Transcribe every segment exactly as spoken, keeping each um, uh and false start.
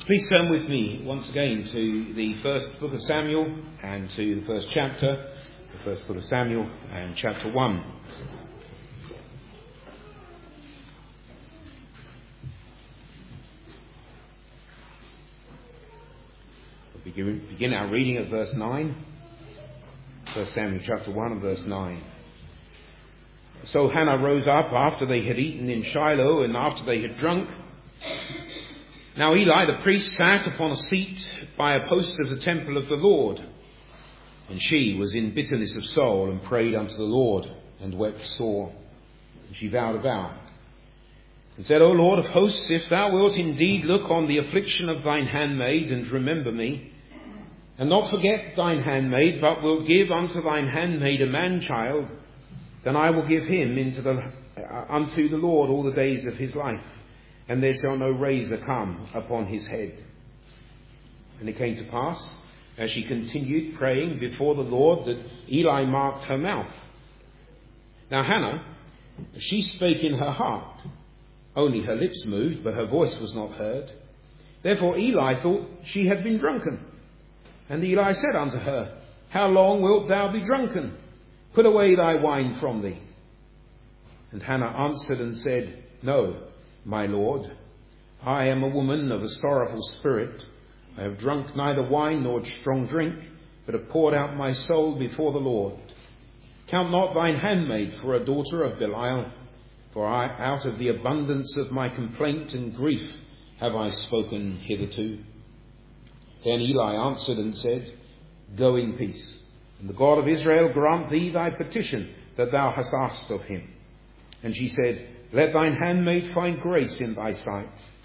Please turn with me once again to the first book of Samuel and to the first chapter, the first book of Samuel and chapter one. We'll begin, begin our reading at verse nine. First Samuel chapter one and verse nine. So Hannah rose up after they had eaten in Shiloh and after they had drunk. Now Eli the priest sat upon a seat by a post of the temple of the Lord. And she was in bitterness of soul and prayed unto the Lord and wept sore. And she vowed a vow and said, O Lord of hosts, if thou wilt indeed look on the affliction of thine handmaid and remember me, and not forget thine handmaid, but wilt give unto thine handmaid a man-child, then I will give him into the, uh, unto the Lord all the days of his life, and there shall no razor come upon his head. And it came to pass, as she continued praying before the Lord, that Eli marked her mouth. Now Hannah, she spake in her heart. Only her lips moved, but her voice was not heard. Therefore Eli thought she had been drunken. And Eli said unto her, How long wilt thou be drunken? Put away thy wine from thee. And Hannah answered and said, No, my Lord, I am a woman of a sorrowful spirit. I have drunk neither wine nor strong drink, but have poured out my soul before the Lord. Count not thine handmaid for a daughter of Belial, for I, out of the abundance of my complaint and grief have I spoken hitherto. Then Eli answered and said, Go in peace, and the God of Israel grant thee thy petition that thou hast asked of him. And she said, Let thine handmaid find grace in thy sight.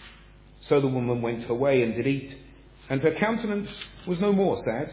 So the woman went her way and did eat, and her countenance was no more sad.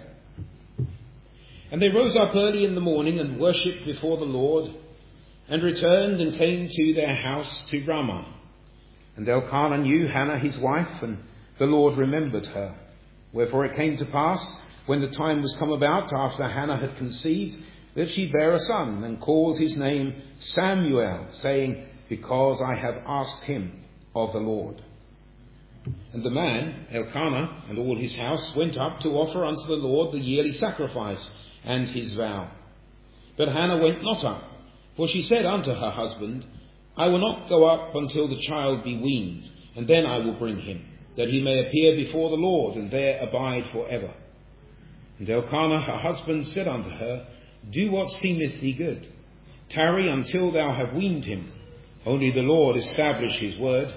And they rose up early in the morning and worshipped before the Lord, and returned and came to their house to Ramah. And Elkanah knew Hannah his wife, and the Lord remembered her. Wherefore it came to pass, when the time was come about after Hannah had conceived, that she bare a son, and called his name Samuel, saying, Because I have asked him of the Lord. And the man, Elkanah, and all his house went up to offer unto the Lord the yearly sacrifice and his vow. But Hannah went not up, for she said unto her husband, I will not go up until the child be weaned, and then I will bring him, that he may appear before the Lord, and there abide for ever. And Elkanah her husband said unto her, Do what seemeth thee good. Tarry until thou have weaned him. Only the Lord establish his word.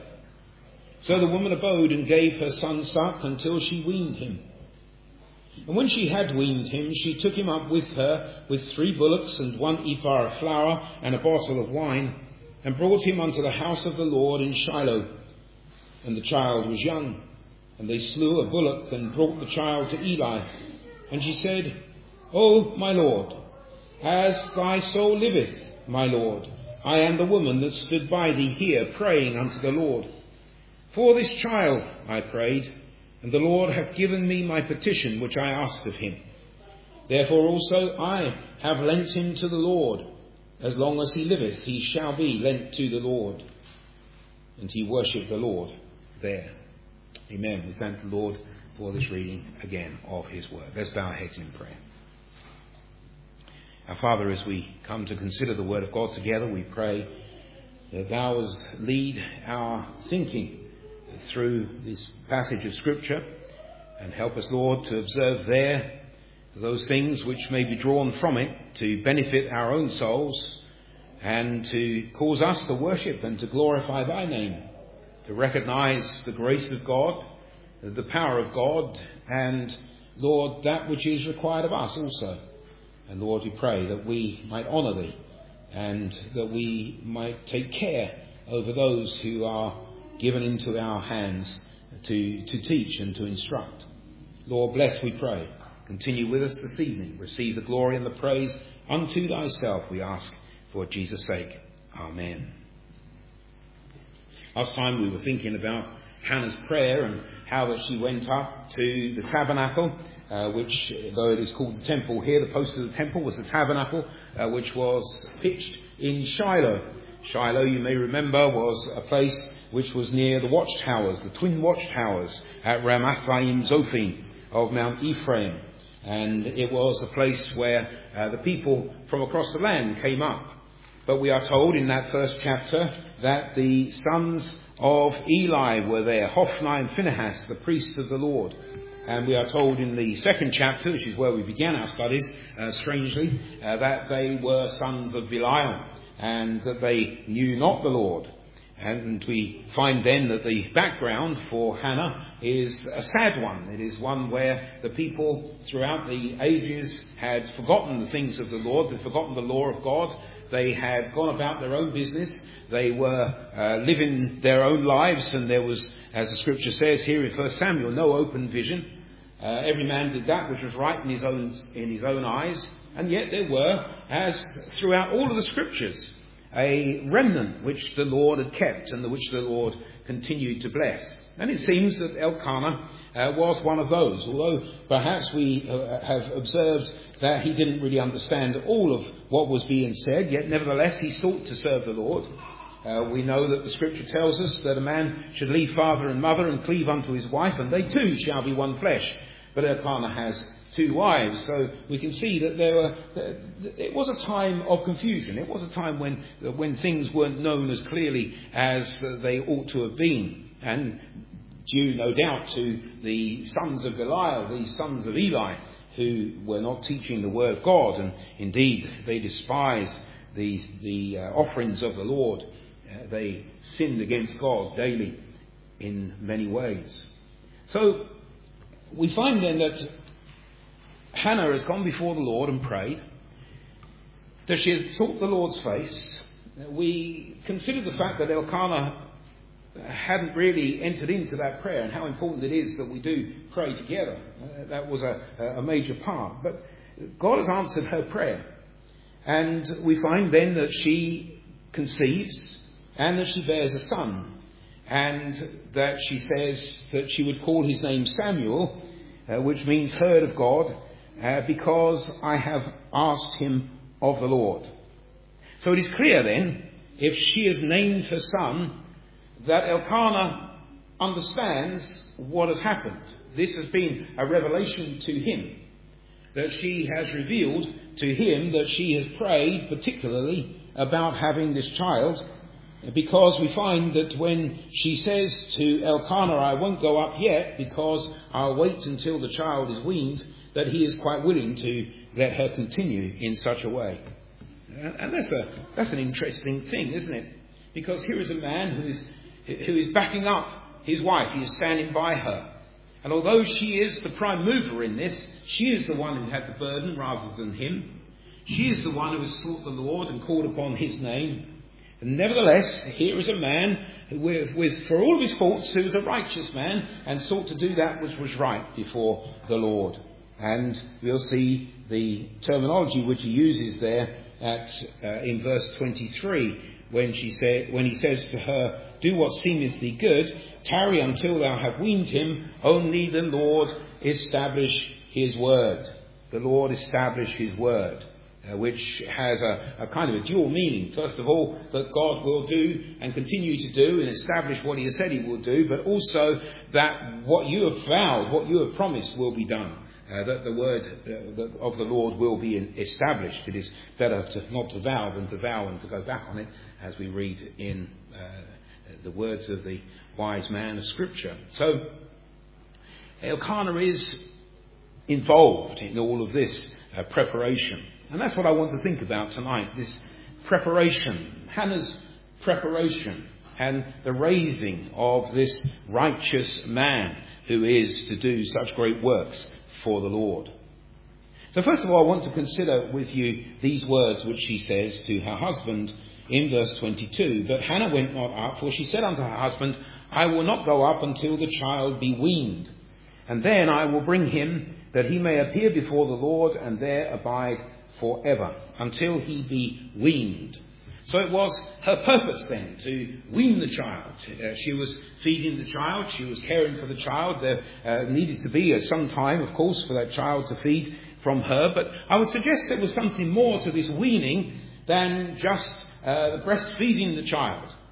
So the woman abode and gave her son suck until she weaned him. And when she had weaned him, she took him up with her with three bullocks and one ephah of flour and a bottle of wine, and brought him unto the house of the Lord in Shiloh. And the child was young. And they slew a bullock and brought the child to Eli. And she said, O my Lord, as thy soul liveth, my Lord, I am the woman that stood by thee here praying unto the Lord. For this child I prayed, and the Lord hath given me my petition which I asked of him. Therefore also I have lent him to the Lord. As long as he liveth, he shall be lent to the Lord. And he worshipped the Lord there. Amen. We thank the Lord for this reading again of his word. Let's bow our heads in prayer. Our Father, as we come to consider the word of God together, we pray that thou as lead our thinking through this passage of Scripture, and help us, Lord, to observe there those things which may be drawn from it to benefit our own souls and to cause us to worship and to glorify thy name, to recognise the grace of God, the power of God, and, Lord, that which is required of us also. And, Lord, we pray that we might honour thee and that we might take care over those who are given into our hands to, to teach and to instruct. Lord, bless, we pray. Continue with us this evening. Receive the glory and the praise unto thyself, we ask, for Jesus' sake. Amen. Last time we were thinking about Hannah's prayer and how that she went up to the tabernacle, uh, which, though it is called the temple here, the post of the temple was the tabernacle, uh, which was pitched in Shiloh. Shiloh, you may remember, was a place which was near the watchtowers, the twin watchtowers at Ramathaim Zophim of Mount Ephraim. And it was a place where uh, the people from across the land came up. But we are told in that first chapter that the sons of Eli were there, Hophni and Phinehas, the priests of the Lord. And we are told in the second chapter, which is where we began our studies, uh, strangely, uh, that they were sons of Belial and that they knew not the Lord. And we find then that the background for Hannah is a sad one. It is one where the people throughout the ages had forgotten the things of the Lord, they'd forgotten the law of God. They had gone about their own business. They were uh, living their own lives, and there was, as the scripture says here in First Samuel, no open vision. Uh, every man did that which was right in his own in his own eyes, and yet there were, as throughout all of the scriptures, a remnant which the Lord had kept and which the Lord continued to bless. And it seems that Elkanah uh, was one of those, although perhaps we uh, have observed that he didn't really understand all of what was being said, yet nevertheless he sought to serve the Lord. Uh, we know that the scripture tells us that a man should leave father and mother and cleave unto his wife, and they too shall be one flesh. But Elkanah has two wives, so we can see that there were. It was a time of confusion. It was a time when when things weren't known as clearly as they ought to have been, and due, no doubt, to the sons of Belial, the sons of Eli, who were not teaching the word of God, and indeed they despised the the uh, offerings of the Lord. Uh, they sinned against God daily in many ways. So we find then that Hannah has gone before the Lord and prayed, that she had sought the Lord's face. We consider the fact that Elkanah hadn't really entered into that prayer, and how important it is that we do pray together. Uh, that was a, a major part. But God has answered her prayer. And we find then that she conceives and that she bears a son. And that she says that she would call his name Samuel, uh, which means heard of God, uh, because I have asked him of the Lord. So it is clear then, if she has named her son, that Elkanah understands what has happened. This has been a revelation to him, that she has revealed to him that she has prayed particularly about having this child, because we find that when she says to Elkanah, I won't go up yet because I'll wait until the child is weaned, that he is quite willing to let her continue in such a way. And that's a that's an interesting thing, isn't it? Because here is a man who is who is backing up his wife. He is standing by her. And although she is the prime mover in this, she is the one who had the burden rather than him. She is the one who has sought the Lord and called upon his name. And nevertheless, here is a man with, with, for all of his faults, who was a righteous man and sought to do that which was right before the Lord. And we'll see the terminology which he uses there at uh, in verse twenty-three, when she said, when he says to her, do what seemeth thee good, tarry until thou have weaned him, only the Lord establish his word. The Lord establish his word. Uh, which has a, a kind of a dual meaning. First of all, that God will do and continue to do and establish what he has said he will do, but also that what you have vowed, what you have promised will be done. Uh, that the word uh, of the Lord will be established. It is better to, not to vow than to vow and to go back on it, as we read in uh, the words of the wise man of Scripture. So Elkanah is involved in all of this uh, preparation. And that's what I want to think about tonight, this preparation, Hannah's preparation, and the raising of this righteous man who is to do such great works for the Lord. So first of all, I want to consider with you these words which she says to her husband in verse twenty-two. But Hannah went not up, for she said unto her husband, I will not go up until the child be weaned, and then I will bring him, that he may appear before the Lord, and there abide forever, until he be weaned. So it was her purpose then to wean the child. Uh, she was feeding the child, she was caring for the child. There uh, needed to be uh, some time, of course, for that child to feed from her. But I would suggest there was something more to this weaning than just uh, breastfeeding the child.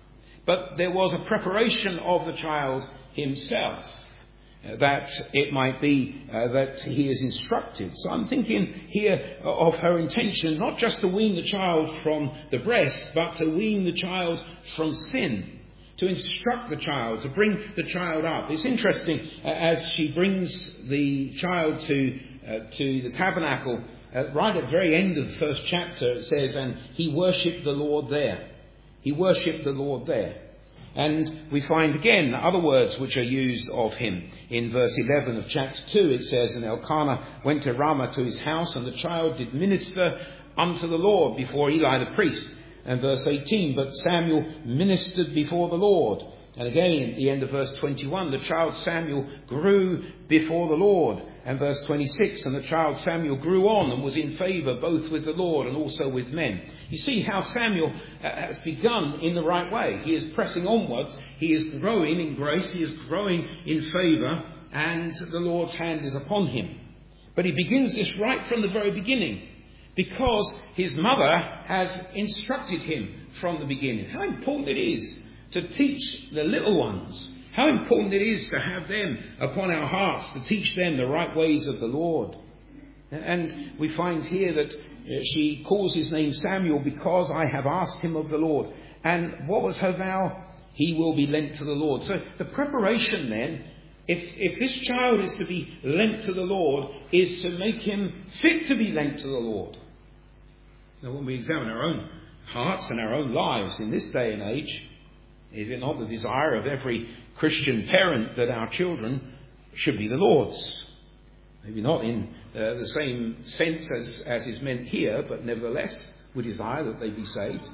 but there was a preparation of the child himself, uh, that it might be uh, that he is instructed. So I'm thinking here of her intention, not just to wean the child from the breast, but to wean the child from sin, to instruct the child, to bring the child up. It's interesting, uh, as she brings the child to uh, to the tabernacle, uh, right at the very end of the first chapter, it says, and he worshipped the Lord there. He worshipped the Lord there. And we find again other words which are used of him. In verse eleven of chapter two it says, and Elkanah went to Ramah to his house, and the child did minister unto the Lord before Eli the priest. And verse eighteen, but Samuel ministered before the Lord. And again at the end of verse twenty-one, the child Samuel grew before the Lord. And verse twenty-six, and the child Samuel grew on and was in favour both with the Lord and also with men. You see how Samuel has begun in the right way. He is pressing onwards. He is growing in grace. He is growing in favour, and the Lord's hand is upon him. But he begins this right from the very beginning, because his mother has instructed him from the beginning. How important it is to teach the little ones. How important it is to have them upon our hearts, to teach them the right ways of the Lord. And we find here that she calls his name Samuel because I have asked him of the Lord. And what was her vow? He will be lent to the Lord. So the preparation then, if, if this child is to be lent to the Lord, is to make him fit to be lent to the Lord. Now when we examine our own hearts and our own lives in this day and age, is it not the desire of every Christian parent that our children should be the Lord's? Maybe not in uh, the same sense as, as is meant here, but nevertheless, we desire that they be saved.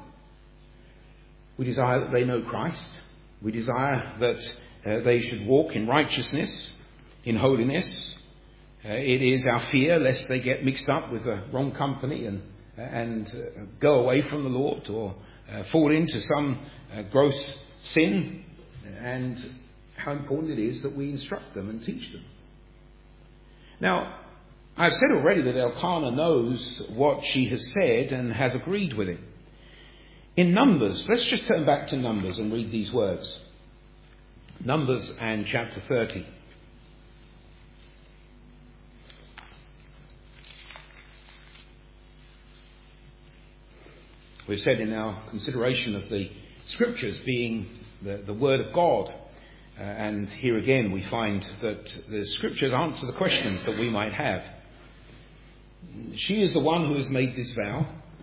We desire that they know Christ. We desire that uh, they should walk in righteousness, in holiness. Uh, it is our fear lest they get mixed up with the wrong company and, and uh, go away from the Lord, or uh, fall into some uh, gross sin, and how important it is that we instruct them and teach them. Now, I've said already that Elkanah knows what she has said and has agreed with it. In Numbers, let's just turn back to Numbers and read these words. Numbers and chapter thirty. We've said in our consideration of the Scriptures being the, the Word of God, uh, and here again we find that the Scriptures answer the questions that we might have. She is the one who has made this vow,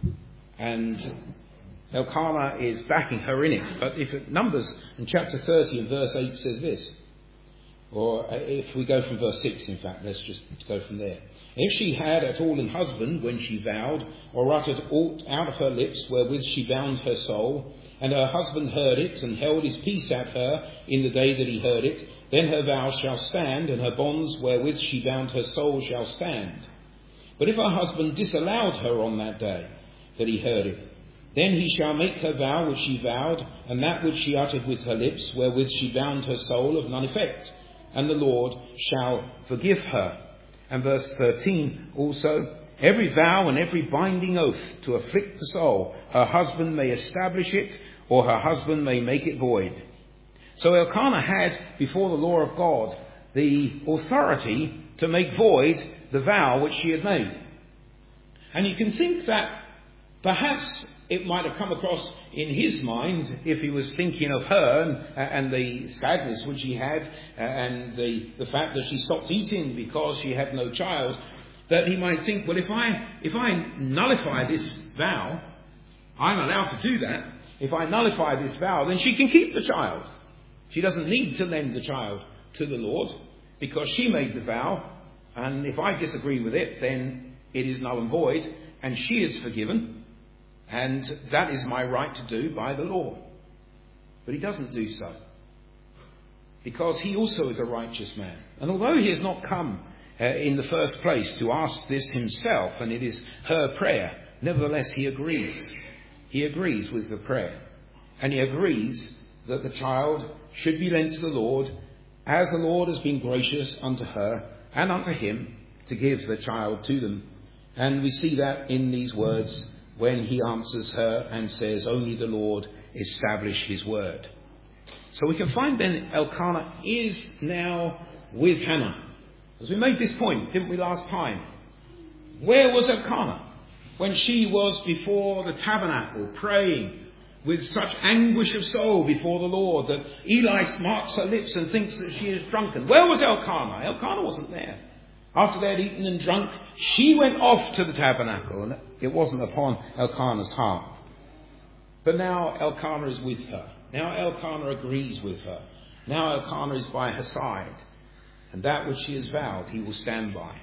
and Elkanah is backing her in it. But if it, Numbers in chapter thirty and verse eight says this, or if we go from verse six, in fact, let's just go from there. If she had at all an husband when she vowed, or uttered aught out of her lips wherewith she bound her soul, and her husband heard it, and held his peace at her in the day that he heard it, then her vow shall stand, and her bonds wherewith she bound her soul shall stand. But if her husband disallowed her on that day that he heard it, then he shall make her vow which she vowed, and that which she uttered with her lips, wherewith she bound her soul, of none effect, and the Lord shall forgive her. And verse thirteen also, every vow and every binding oath to afflict the soul, her husband may establish it, or her husband may make it void. So Elkanah had, before the law of God, the authority to make void the vow which she had made. And you can think that perhaps it might have come across in his mind, if he was thinking of her and, and the sadness which he had, and the, the fact that she stopped eating because she had no child, that he might think, well, if I if I nullify this vow, I'm allowed to do that. If I nullify this vow, then she can keep the child. She doesn't need to lend the child to the Lord because she made the vow, and if I disagree with it, then it is null and void, and she is forgiven, and that is my right to do by the law. But he doesn't do so, because he also is a righteous man. And although he has not come uh, in the first place to ask this himself, and it is her prayer, nevertheless he agrees. He agrees with the prayer. And he agrees that the child should be lent to the Lord, as the Lord has been gracious unto her and unto him to give the child to them. And we see that in these words when he answers her and says, only the Lord establish his word. So we can find then Elkanah is now with Hannah. As we made this point, didn't we, last time? Where was Elkanah when she was before the tabernacle praying with such anguish of soul before the Lord that Eli marks her lips and thinks that she is drunken? Where was Elkanah? Elkanah wasn't there. After they had eaten and drunk, she went off to the tabernacle, and it wasn't upon Elkanah's heart. But now Elkanah is with her. Now Elkanah agrees with her. Now Elkanah is by her side. And that which she has vowed, he will stand by.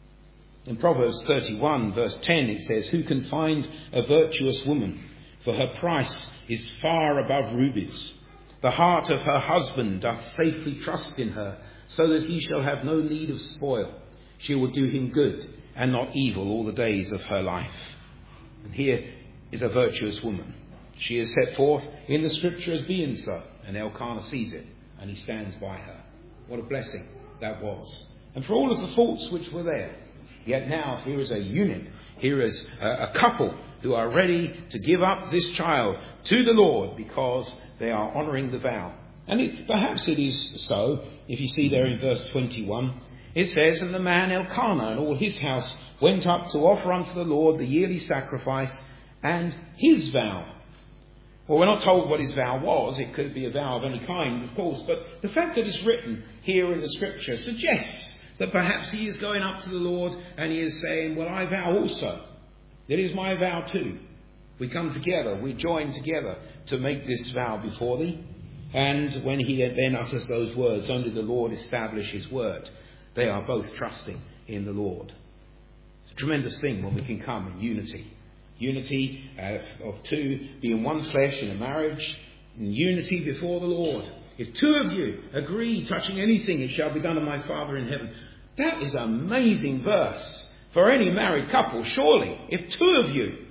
In Proverbs thirty-one, verse ten, it says, "Who can find a virtuous woman? For her price is far above rubies. The heart of her husband doth safely trust in her, so that he shall have no need of spoil. She will do him good and not evil all the days of her life." And here is a virtuous woman. She is set forth in the scripture as being so, and Elkanah sees it, and he stands by her. What a blessing that was. And for all of the faults which were there, yet now here is a unit, here is a, a couple who are ready to give up this child to the Lord because they are honouring the vow. And it, perhaps it is so, if you see there in verse twenty-one, it says, "And the man Elkanah and all his house went up to offer unto the Lord the yearly sacrifice and his vow." Well, we're not told what his vow was. It could be a vow of any kind, of course. But the fact that it's written here in the scripture suggests that perhaps he is going up to the Lord and he is saying, "Well, I vow also. It is my vow too. We come together, we join together to make this vow before thee." And when he then utters those words, "Only the Lord establish his word," they are both trusting in the Lord. It's a tremendous thing when we can come in unity. Unity uh, of two being one flesh in a marriage, and unity before the Lord. If two of you agree touching anything, it shall be done of my Father in heaven. That is an amazing verse for any married couple, surely. If two of you,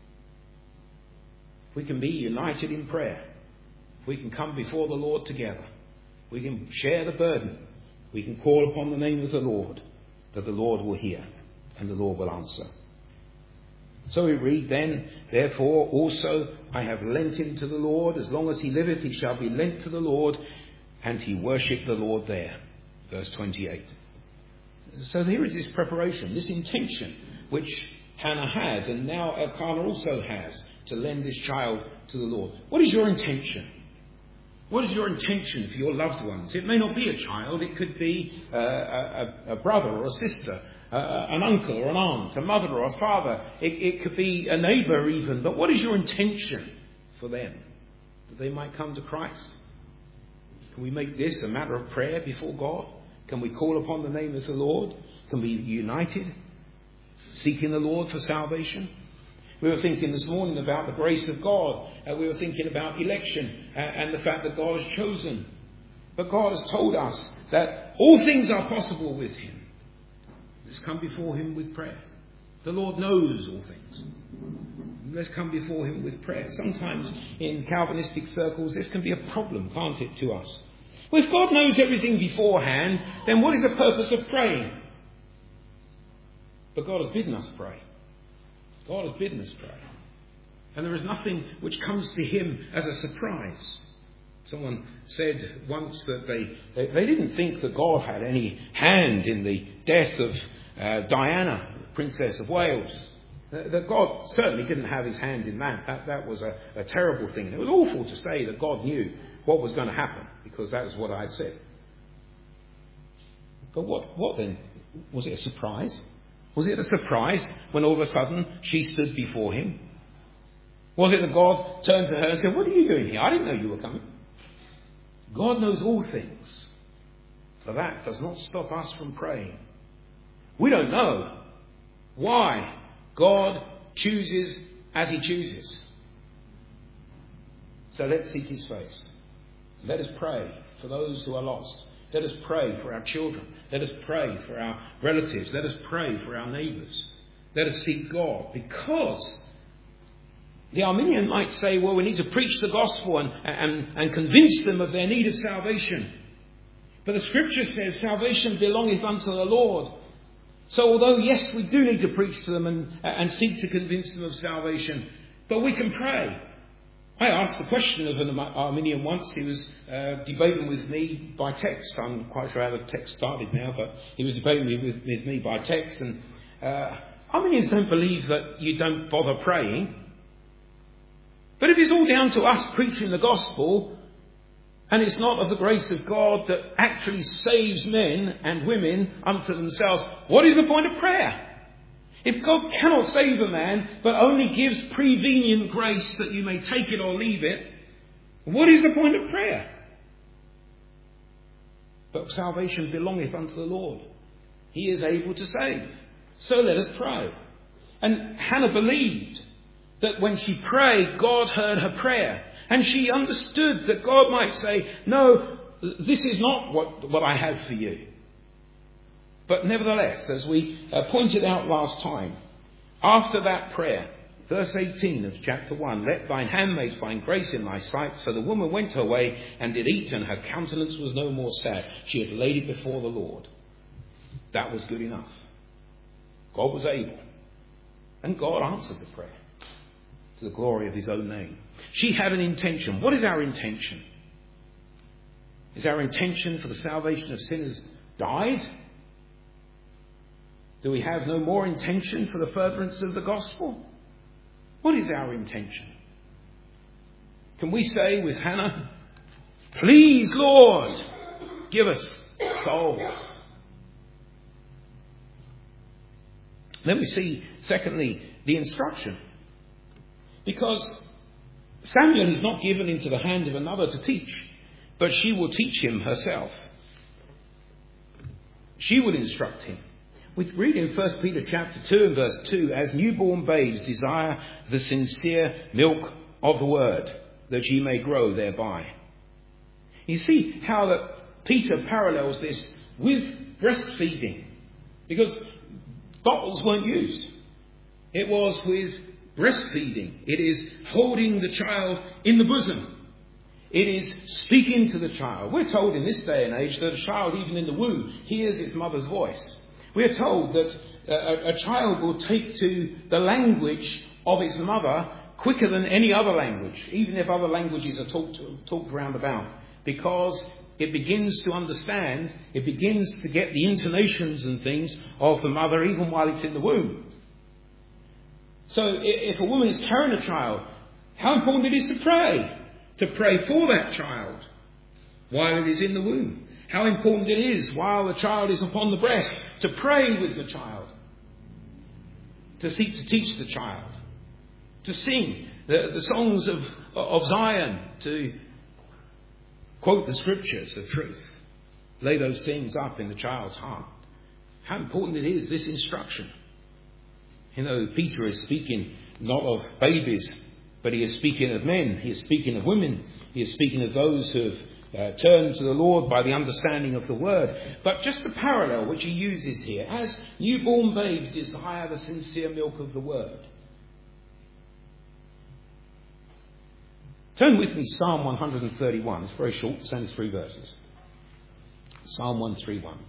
we can be united in prayer. We can come before the Lord together. We can share the burden. We can call upon the name of the Lord, that the Lord will hear and the Lord will answer. So we read then, "Therefore also I have lent him to the Lord. As long as he liveth, he shall be lent to the Lord." And he worshipped the Lord there. Verse twenty-eight. So here is this preparation, this intention, which Hannah had, and now Elkanah also has, to lend this child to the Lord. What is your intention? What is your intention for your loved ones? It may not be a child. It could be uh, a, a brother or a sister, uh, an uncle or an aunt, a mother or a father. It, it could be a neighbour even. But what is your intention for them? That they might come to Christ? Can we make this a matter of prayer before God? Can we call upon the name of the Lord? Can we be united, seeking the Lord for salvation? We were thinking this morning about the grace of God. Uh, we were thinking about election uh, and the fact that God has chosen. But God has told us that all things are possible with him. Let's come before him with prayer. The Lord knows all things. Let's come before him with prayer. Sometimes in Calvinistic circles this can be a problem, can't it, to us? Well, if God knows everything beforehand, then what is the purpose of praying? But God has bidden us pray. God has bidden us pray. And there is nothing which comes to him as a surprise. Someone said once that they, they, they didn't think that God had any hand in the death of uh, Diana, Princess of Wales. Uh, that God certainly didn't have his hand in that. That, that was a, a terrible thing. And it was awful to say that God knew what was going to happen, because that was what I had said. But what, what then? Was it a surprise? Was it a surprise when all of a sudden she stood before him? Was it that God turned to her and said, "What are you doing here? I didn't know you were coming." God knows all things. But that does not stop us from praying. We don't know why God chooses as he chooses. So let's seek his face. Let us pray for those who are lost. Let us pray for our children. Let us pray for our relatives. Let us pray for our neighbours. Let us seek God, because the Arminian might say, well, we need to preach the gospel and, and, and convince them of their need of salvation. But the scripture says salvation belongeth unto the Lord. So although, yes, we do need to preach to them and, and seek to convince them of salvation, but we can pray. I asked the question of an Arminian once. He was uh, debating with me by text. I'm quite sure how the text started now, but he was debating with, with me by text. And uh, Arminians don't believe that you don't bother praying. But if it's all down to us preaching the gospel, and it's not of the grace of God that actually saves men and women unto themselves, what is the point of prayer? If God cannot save a man, but only gives prevenient grace that you may take it or leave it, what is the point of prayer? But salvation belongeth unto the Lord. He is able to save. So let us pray. And Hannah believed that when she prayed, God heard her prayer. And she understood that God might say, no, this is not what, what I have for you. But nevertheless, as we uh, pointed out last time, after that prayer, verse eighteen of chapter one, let thine handmaid find grace in thy sight. So the woman went her way and did eat, and her countenance was no more sad. She had laid it before the Lord. That was good enough. God was able. And God answered the prayer to the glory of his own name. She had an intention. What is our intention? Is our intention for the salvation of sinners died? Do we have no more intention for the furtherance of the gospel? What is our intention? Can we say with Hannah, please, Lord, give us souls? Then we see, secondly, the instruction. Because Samuel is not given into the hand of another to teach, but she will teach him herself. She will instruct him. We read in First Peter chapter two and verse two, as newborn babes desire the sincere milk of the word, that ye may grow thereby. You see how that Peter parallels this with breastfeeding, because bottles weren't used. It was with breastfeeding. It is holding the child in the bosom. It is speaking to the child. We're told in this day and age that a child, even in the womb, hears its mother's voice. We are told that a, a child will take to the language of its mother quicker than any other language, even if other languages are talked, talked round about, because it begins to understand, it begins to get the intonations and things of the mother even while it's in the womb. So if a woman is carrying a child, how important it is to pray, to pray for that child while it is in the womb. How important it is while the child is upon the breast to pray with the child, to seek to teach the child, to sing the, the songs of, of Zion, to quote the scriptures of truth, lay those things up in the child's heart. How important it is, this instruction. You know, Peter is speaking not of babies, but he is speaking of men, he is speaking of women, he is speaking of those who have Uh, turn to the Lord by the understanding of the word. But just the parallel which he uses here, as newborn babes desire the sincere milk of the word. Turn with me Psalm one thirty-one. It's very short, it's only three verses. Psalm one thirty-one.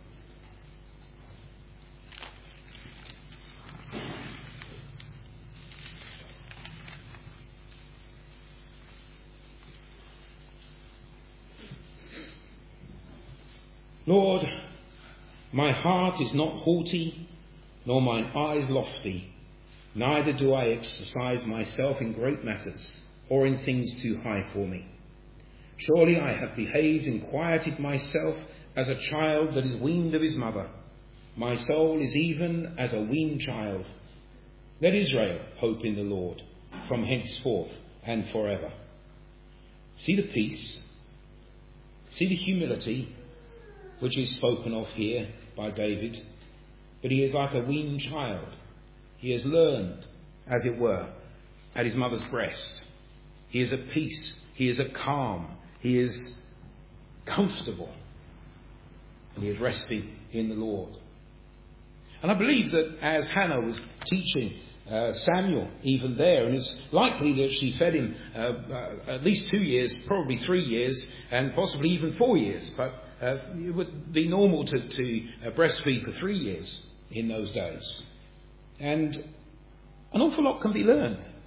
Lord, my heart is not haughty, nor mine eyes lofty, neither do I exercise myself in great matters, or in things too high for me. Surely I have behaved and quieted myself as a child that is weaned of his mother. My soul is even as a weaned child. Let Israel hope in the Lord, from henceforth and forever. See the peace, see the humility, which is spoken of here by David. But he is like a weaned child. He has learned, as it were, at his mother's breast. He is at peace. He is at calm. He is comfortable. And he is resting in the Lord. And I believe that as Hannah was teaching uh, Samuel, even there, and it's likely that she fed him uh, uh, at least two years, probably three years, and possibly even four years. But Uh, it would be normal to, to uh, breastfeed for three years in those days. And an awful lot can be learned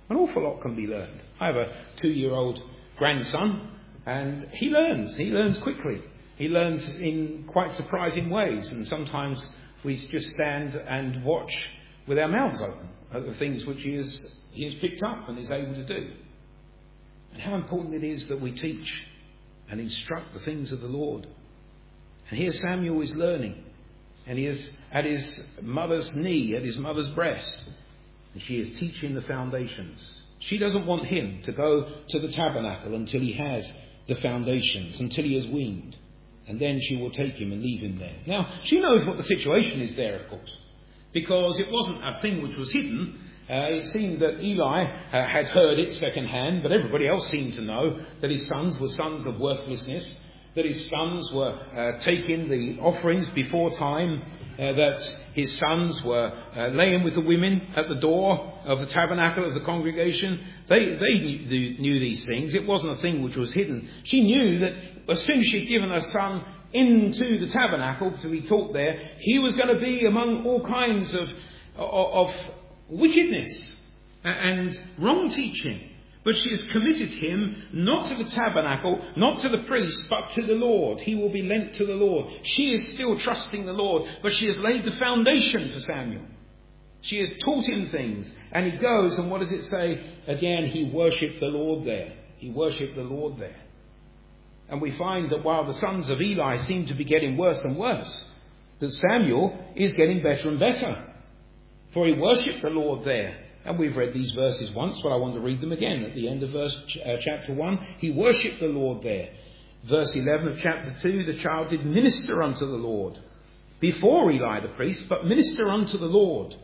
An awful lot can be learned. I have a two-year-old grandson, and he learns. He learns quickly. He learns in quite surprising ways, and sometimes we just stand and watch with our mouths open at the things which he has, he has picked up and is able to do. And how important it is that we teach and instruct the things of the Lord. And here Samuel is learning, and he is at his mother's knee, at his mother's breast, and she is teaching the foundations. She doesn't want him to go to the tabernacle until he has the foundations, until he is weaned. And then she will take him and leave him there. Now, she knows what the situation is there, of course, because it wasn't a thing which was hidden. Uh, it seemed that Eli uh, had heard it secondhand, but everybody else seemed to know that his sons were sons of worthlessness, that his sons were uh, taking the offerings before time, uh, that his sons were uh, laying with the women at the door of the tabernacle of the congregation. They, they knew, knew these things. It wasn't a thing which was hidden. She knew that as soon as she'd given her son into the tabernacle to be taught there, he was going to be among all kinds of, of, of wickedness and wrong teaching. But she has committed him not to the tabernacle, not to the priest, but to the Lord. He will be lent to the Lord. She is still trusting the Lord, but she has laid the foundation for Samuel. She has taught him things, and he goes, and what does it say? Again, he worshipped the Lord there. He worshipped the Lord there. And we find that while the sons of Eli seem to be getting worse and worse, that Samuel is getting better and better. For he worshipped the Lord there. And we've read these verses once, but I want to read them again at the end of verse uh, chapter one. He worshipped the Lord there. Verse eleven of chapter two, the child did minister unto the Lord. Before Eli the priest, but minister unto the Lord.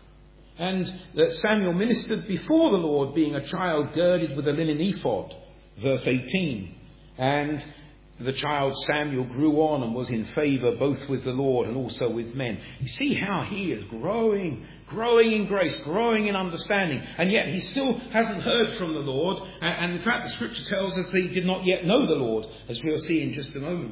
And that Samuel ministered before the Lord, being a child girded with a linen ephod. Verse eighteen. And the child Samuel grew on and was in favour both with the Lord and also with men. You see how he is growing, growing in grace, growing in understanding. And yet he still hasn't heard from the Lord. And in fact, the scripture tells us that he did not yet know the Lord, as we'll see in just a moment.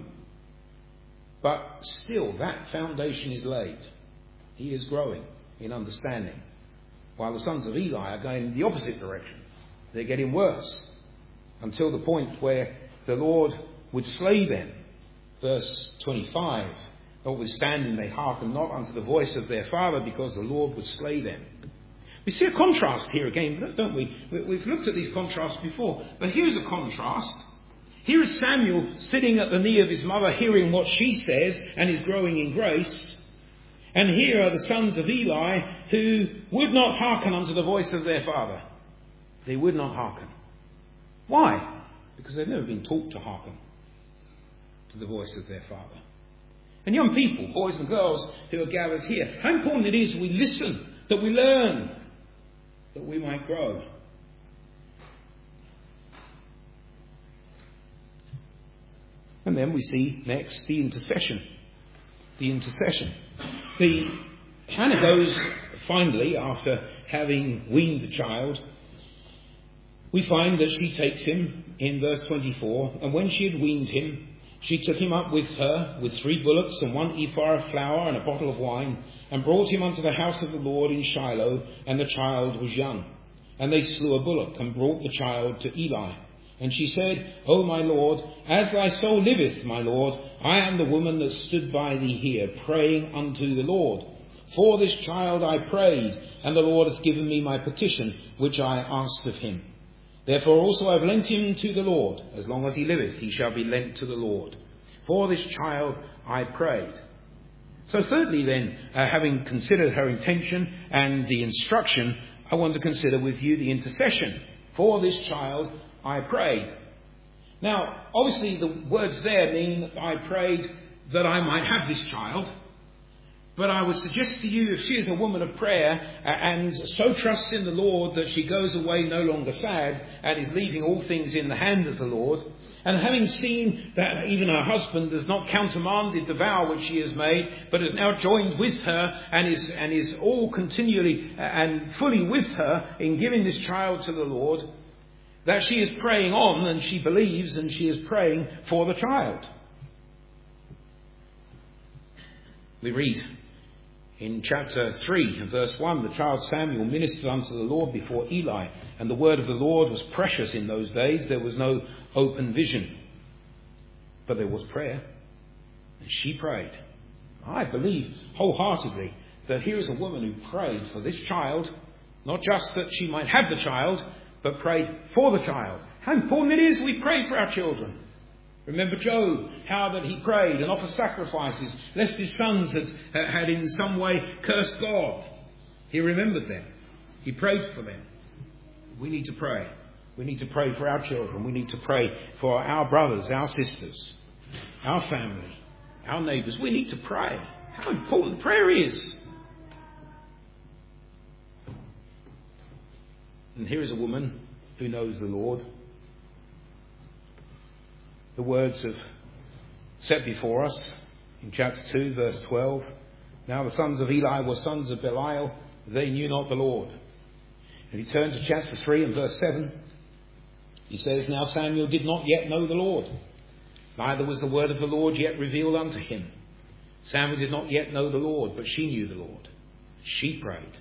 But still, that foundation is laid. He is growing in understanding. While the sons of Eli are going in the opposite direction. They're getting worse. Until the point where the Lord would slay them. Verse twenty-five. Notwithstanding, they hearkened not unto the voice of their father, because the Lord would slay them. We see a contrast here again, don't we? We've looked at these contrasts before. But here's a contrast. Here is Samuel sitting at the knee of his mother, hearing what she says, and is growing in grace. And here are the sons of Eli, who would not hearken unto the voice of their father. They would not hearken. Why? Because they've never been taught to hearken to the voice of their father. And young people, boys and girls who are gathered here, how important it is we listen, that we learn, that we might grow. And then we see next the intercession. The intercession. The Hannah goes finally, after having weaned the child, we find that she takes him in verse twenty-four, and when she had weaned him, she took him up with her with three bullocks and one ephah of flour and a bottle of wine, and brought him unto the house of the Lord in Shiloh, and the child was young. And they slew a bullock and brought the child to Eli. And she said, O my Lord, as thy soul liveth, my Lord, I am the woman that stood by thee here, praying unto the Lord. For this child I prayed, and the Lord hath given me my petition, which I asked of him. Therefore also I have lent him to the Lord. As long as he liveth, he shall be lent to the Lord. For this child I prayed. So thirdly then, uh, having considered her intention and the instruction, I want to consider with you the intercession. For this child I prayed. Now, obviously the words there mean that I prayed that I might have this child. But I would suggest to you, if she is a woman of prayer and so trusts in the Lord that she goes away no longer sad and is leaving all things in the hand of the Lord, and having seen that even her husband has not countermanded the vow which she has made, but has now joined with her and is, and is all continually and fully with her in giving this child to the Lord, that she is praying on, and she believes, and she is praying for the child. We read In chapter three and verse one, the child Samuel ministered unto the Lord before Eli, and the word of the Lord was precious in those days. There was no open vision, but there was prayer. And she prayed. I believe wholeheartedly that here is a woman who prayed for this child, not just that she might have the child, but prayed for the child. How important it is we pray for our children. Remember Job, how that he prayed and offered sacrifices, lest his sons had, had in some way cursed God. He remembered them. He prayed for them. We need to pray. We need to pray for our children. We need to pray for our brothers, our sisters, our family, our neighbours. We need to pray. How important prayer is. And here is a woman who knows the Lord. The words have set before us in chapter two, verse twelve. Now the sons of Eli were sons of Belial. They knew not the Lord. And he turned to chapter three and verse seven. He says, Now Samuel did not yet know the Lord, neither was the word of the Lord yet revealed unto him. Samuel did not yet know the Lord, but she knew the Lord. She prayed.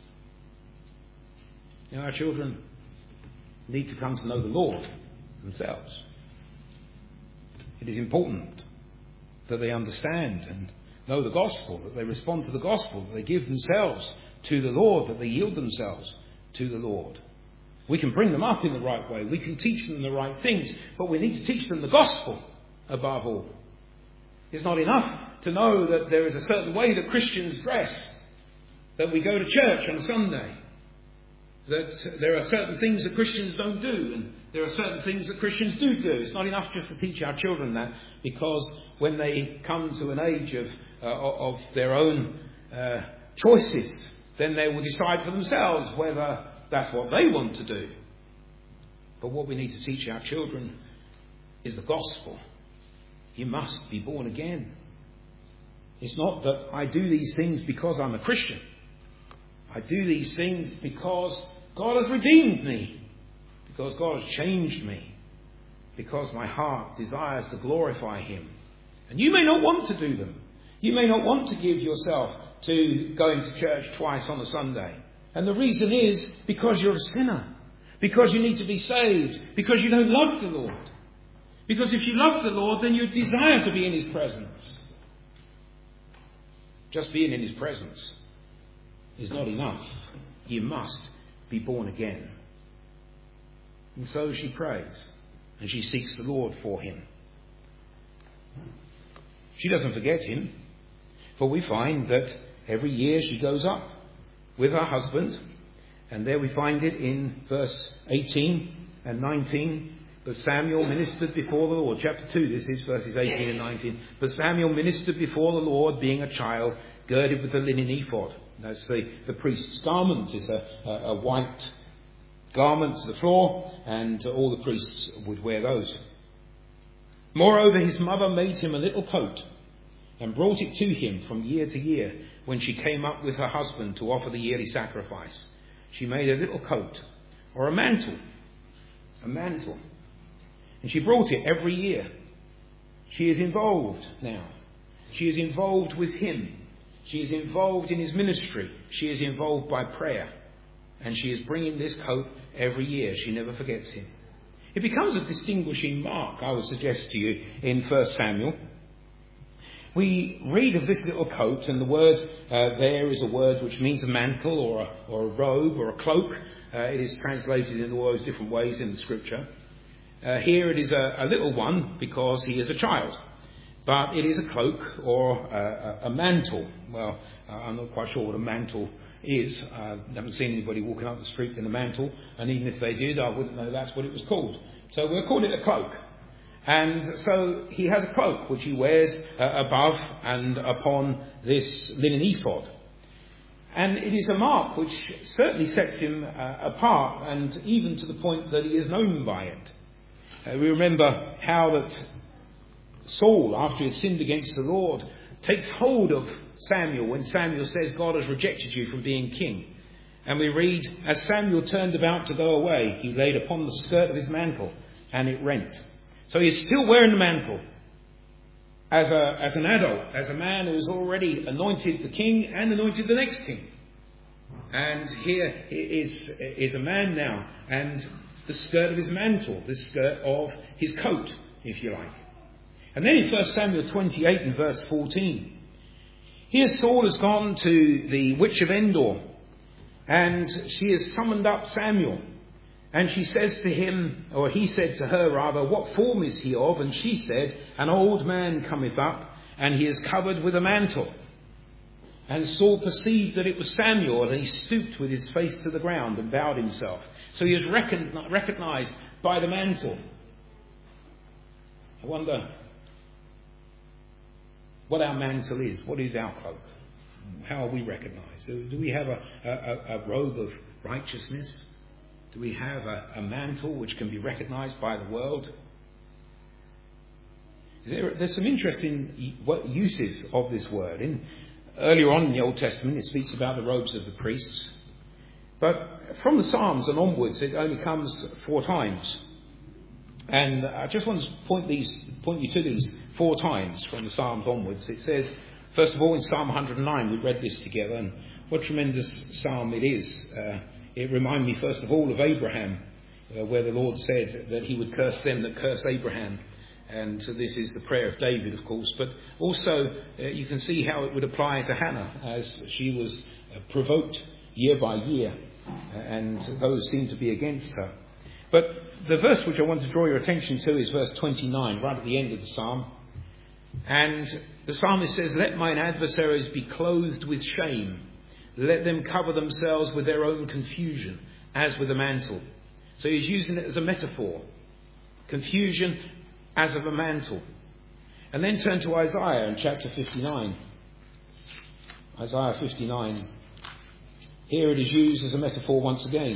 You know, our children need to come to know the Lord themselves. It is important that they understand and know the gospel, that they respond to the gospel, that they give themselves to the Lord, that they yield themselves to the Lord. We can bring them up in the right way. We can teach them the right things, but we need to teach them the gospel above all. It's not enough to know that there is a certain way that Christians dress, that we go to church on Sunday, that there are certain things that Christians don't do, and there are certain things that Christians do do. It's not enough just to teach our children that, because when they come to an age of uh, of their own uh, choices, then they will decide for themselves whether that's what they want to do. But what we need to teach our children is the gospel. You must be born again. It's not that I do these things because I'm a Christian. I do these things because God has redeemed me, because God has changed me, because my heart desires to glorify Him. And you may not want to do them. You may not want to give yourself to going to church twice on a Sunday. And the reason is because you're a sinner, because you need to be saved, because you don't love the Lord. Because if you love the Lord, then you desire to be in His presence. Just being in His presence is not enough. You must be born again. And so she prays, and she seeks the Lord for him. She doesn't forget him, for we find that every year she goes up with her husband, and there we find it in verse eighteen and nineteen. But Samuel ministered before the Lord. Chapter two, this is verses eighteen and nineteen. But Samuel ministered before the Lord, being a child, girded with the linen ephod. That's the, the priest's garment. It's a, a, a white garment to the floor, and all the priests would wear those. Moreover, his mother made him a little coat, and brought it to him from year to year, when she came up with her husband to offer the yearly sacrifice. She made a little coat, or a mantle, a mantle. And she brought it every year. She is involved now. She is involved with him. She is involved in his ministry. She is involved by prayer. And she is bringing this coat every year. She never forgets him. It becomes a distinguishing mark, I would suggest to you, in First Samuel. We read of this little coat, and the word uh, there is a word which means a mantle or a, or a robe or a cloak. Uh, it is translated in all those different ways in the scripture. Uh, here it is a, a little one because he is a child. But it is a cloak or a, a, a mantle. Well, uh, I'm not quite sure what a mantle is. Uh, I haven't seen anybody walking up the street in a mantle. And even if they did, I wouldn't know that's what it was called. So we'll call it a cloak. And so he has a cloak which he wears uh, above and upon this linen ephod. And it is a mark which certainly sets him uh, apart, and even to the point that he is known by it. Uh, we remember how that Saul, after he had sinned against the Lord, takes hold of Samuel when Samuel says, God has rejected you from being king. And we read, as Samuel turned about to go away, he laid upon the skirt of his mantle, and it rent. So he is still wearing the mantle. as a as an adult, as a man who has already anointed the king and anointed the next king. And here is, is a man now, and the skirt of his mantle, the skirt of his coat, if you like. And then in First Samuel twenty-eight and verse fourteen, here Saul has gone to the witch of Endor, and she has summoned up Samuel. And she says to him, or he said to her rather, what form is he of? And she said, an old man cometh up, and he is covered with a mantle. And Saul perceived that it was Samuel, and he stooped with his face to the ground and bowed himself. So he is recognized by the mantle. I wonder what our mantle is. What is our cloak? How are we recognized? Do we have a, a, a robe of righteousness? Do we have a, a mantle which can be recognized by the world? There, there's some interesting uses of this word. In, earlier on in the Old Testament, it speaks about the robes of the priests. But from the Psalms and onwards, it only comes four times. And I just want to point these, point you to these four times from the Psalms onwards. It says, first of all, in Psalm one hundred nine, we read this together, and what a tremendous psalm it is. Uh, it reminded me, first of all, of Abraham, uh, where the Lord said that he would curse them that curse Abraham. And so this is the prayer of David, of course. But also, uh, you can see how it would apply to Hannah, as she was uh, provoked year by year, uh, and those seem to be against her. But the verse which I want to draw your attention to is verse twenty-nine, right at the end of the psalm. And the psalmist says, let mine adversaries be clothed with shame. Let them cover themselves with their own confusion, as with a mantle. So he's using it as a metaphor. Confusion as of a mantle. And then turn to Isaiah in chapter fifty-nine. Isaiah fifty-nine. Here it is used as a metaphor once again.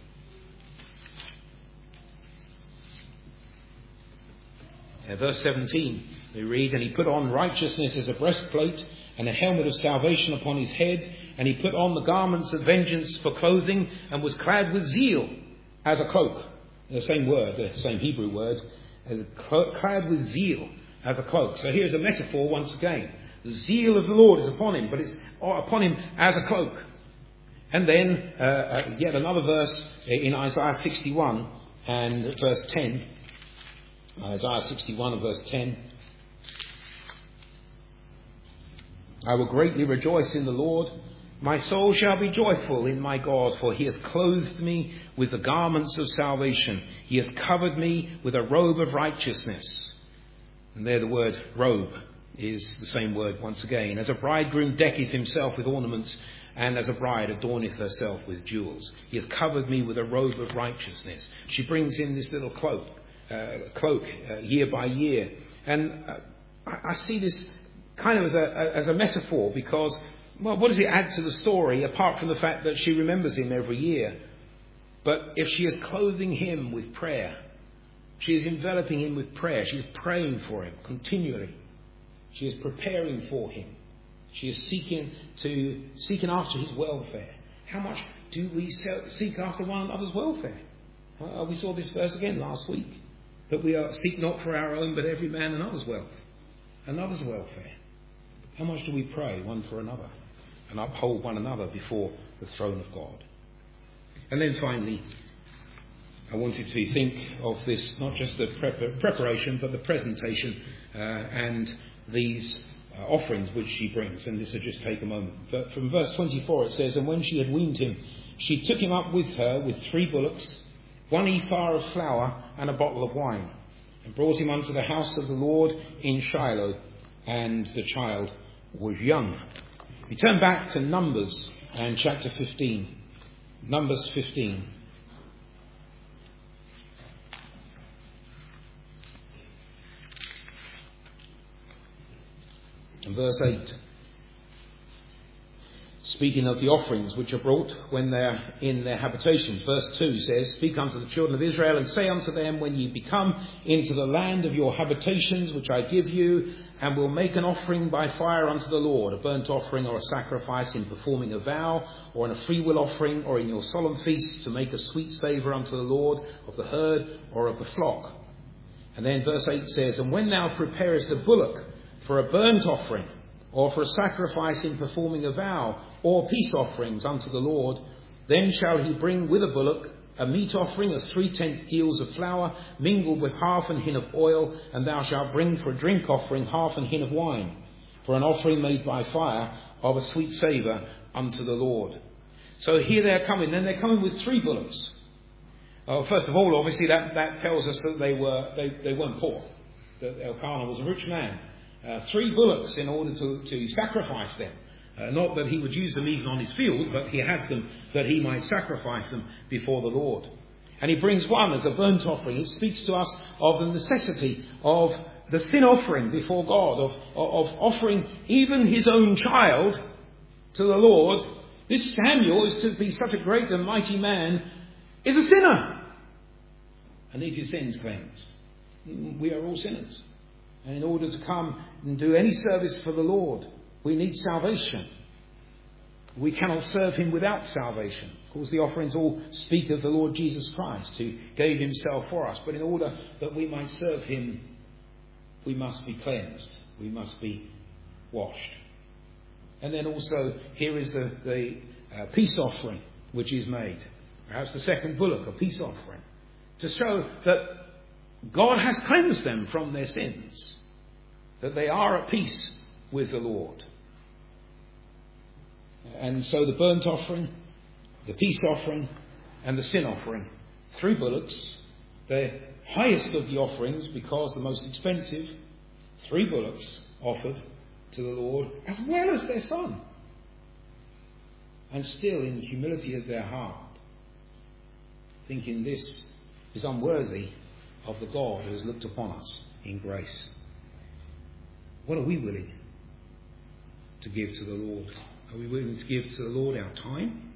Uh, verse seventeen, we read, and he put on righteousness as a breastplate, and a helmet of salvation upon his head, and he put on the garments of vengeance for clothing, and was clad with zeal as a cloak. The same word, the same Hebrew word, clad with zeal as a cloak. So here's a metaphor once again. The zeal of the Lord is upon him, but it's upon him as a cloak. And then uh, uh, yet another verse in Isaiah sixty-one and verse ten. Isaiah sixty-one and verse ten. I will greatly rejoice in the Lord. My soul shall be joyful in my God, for he hath clothed me with the garments of salvation. He hath covered me with a robe of righteousness. And there the word robe is the same word once again. As a bridegroom decketh himself with ornaments, and as a bride adorneth herself with jewels. He hath covered me with a robe of righteousness. She brings in this little cloak, uh, cloak uh, year by year. And uh, I, I see this kind of as a, as a metaphor because, well, what does it add to the story apart from the fact that she remembers him every year? But if she is clothing him with prayer, she is enveloping him with prayer. She is praying for him continually. She is preparing for him. She is seeking to seeking after his welfare. How much do we seek after one another's welfare? Uh, we saw this verse again last week. That we are seek not for our own, but every man another's wealth, another's welfare. How much do we pray one for another and uphold one another before the throne of God? And then finally, I wanted to think of this, not just the prep- preparation, but the presentation uh, and these uh, offerings which she brings. And this will just take a moment. But from verse twenty-four it says, and when she had weaned him, she took him up with her with three bullocks, one ephah of flour, and a bottle of wine, and brought him unto the house of the Lord in Shiloh, and the child was young. We turn back to Numbers and chapter fifteen. Numbers fifteen. And verse eight. Speaking of the offerings which are brought when they're in their habitations. Verse two says, speak unto the children of Israel, and say unto them, when ye become into the land of your habitations, which I give you, and will make an offering by fire unto the Lord, a burnt offering or a sacrifice in performing a vow, or in a freewill offering, or in your solemn feasts, to make a sweet savour unto the Lord of the herd or of the flock. And then verse eight says, and when thou preparest a bullock for a burnt offering, or for a sacrifice in performing a vow, or peace offerings unto the Lord, then shall he bring with a bullock a meat offering of three-tenth gills of flour, mingled with half an hin of oil, and thou shalt bring for a drink offering half an hin of wine, for an offering made by fire of a sweet savour unto the Lord. So here they're coming. Then they're coming with three bullocks. Uh, first of all, obviously, that, that tells us that they, were, they, they weren't poor. That Elkanah was a rich man. Uh, three bullocks in order to, to sacrifice them. Uh, not that he would use them even on his field, but he has them that he might sacrifice them before the Lord. And he brings one as a burnt offering. It speaks to us of the necessity of the sin offering before God, of, of offering even his own child to the Lord. This Samuel is to be such a great and mighty man, is a sinner and needs his sins cleansed. We are all sinners. And in order to come and do any service for the Lord, we need salvation. We cannot serve him without salvation. Of course, the offerings all speak of the Lord Jesus Christ, who gave himself for us. But in order that we might serve him, we must be cleansed. We must be washed. And then also, here is the, the uh, peace offering which is made. Perhaps the second bullock, a peace offering, to show that God has cleansed them from their sins, that they are at peace with the Lord. And so the burnt offering, the peace offering, and the sin offering, three bullocks, the highest of the offerings because the most expensive, three bullocks offered to the Lord, as well as their son. And still in the humility of their heart, thinking this is unworthy of the God who has looked upon us in grace. What are we willing to give to the Lord? Are we willing to give to the Lord our time?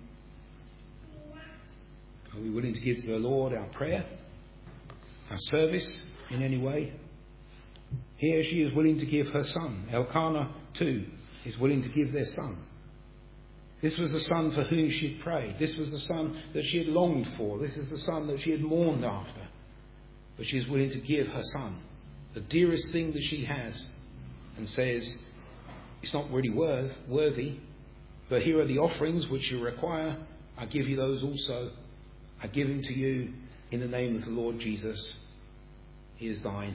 Are we willing to give to the Lord our prayer, our service in any way? Here she is willing to give her son. Elkanah too is willing to give their son. This was the son for whom she had prayed. This was the son that she had longed for. This is the son that she had mourned after. But she is willing to give her son, the dearest thing that she has, and says, it's not really worth, worthy, but here are the offerings which you require. I give you those also. I give him to you in the name of the Lord Jesus. He is thine.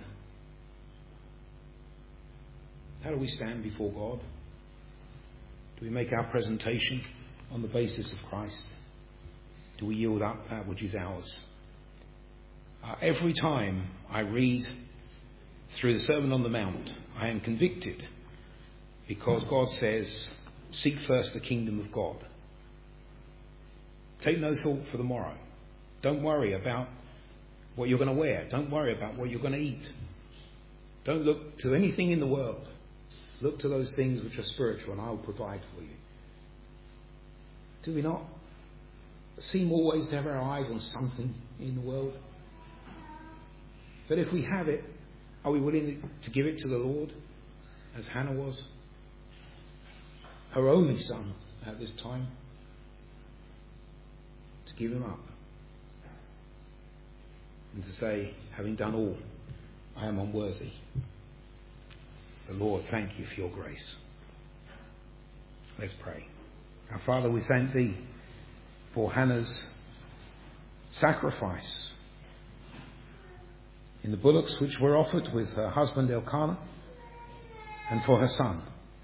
How do we stand before God? Do we make our presentation on the basis of Christ? Do we yield up that which is ours? Uh, every time I read through the Sermon on the Mount, I am convicted because God says, seek first the kingdom of God. Take no thought for the morrow. Don't worry about what you're going to wear. Don't worry about what you're going to eat. Don't look to anything in the world. Look to those things which are spiritual, and I will provide for you. Do we not seem always to have our eyes on something in the world? But if we have it, are we willing to give it to the Lord, as Hannah was? Her only son at this time. To give him up. And to say, having done all, I am unworthy. The Lord, thank you for your grace. Let's pray. Our Father, we thank thee for Hannah's sacrifice in the bullocks which were offered with her husband Elkanah, and for her son.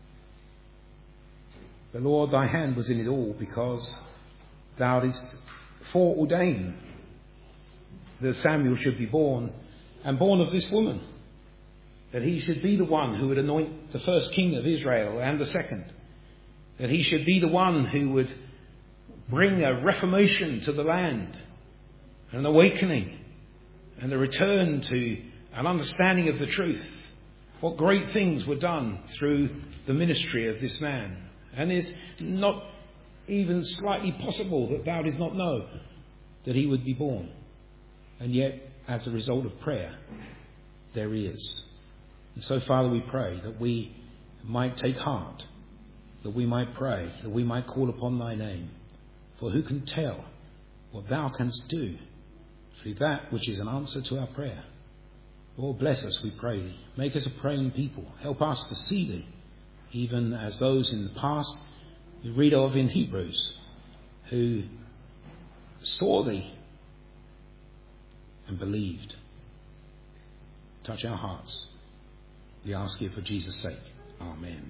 The Lord, thy hand was in it all, because thou didst foreordain that Samuel should be born, and born of this woman, that he should be the one who would anoint the first king of Israel and the second, that he should be the one who would bring a reformation to the land, an awakening, and a return to an understanding of the truth. What great things were done through the ministry of this man. And it's not even slightly possible that thou didst not know that he would be born. And yet, as a result of prayer, there he is. And so, Father, we pray that we might take heart, that we might pray, that we might call upon thy name. For who can tell what thou canst do through that which is an answer to our prayer? Lord, bless us, we pray thee. Make us a praying people. Help us to see thee, even as those in the past we read of in Hebrews, who saw thee and believed. Touch our hearts. We ask you for Jesus' sake. Amen.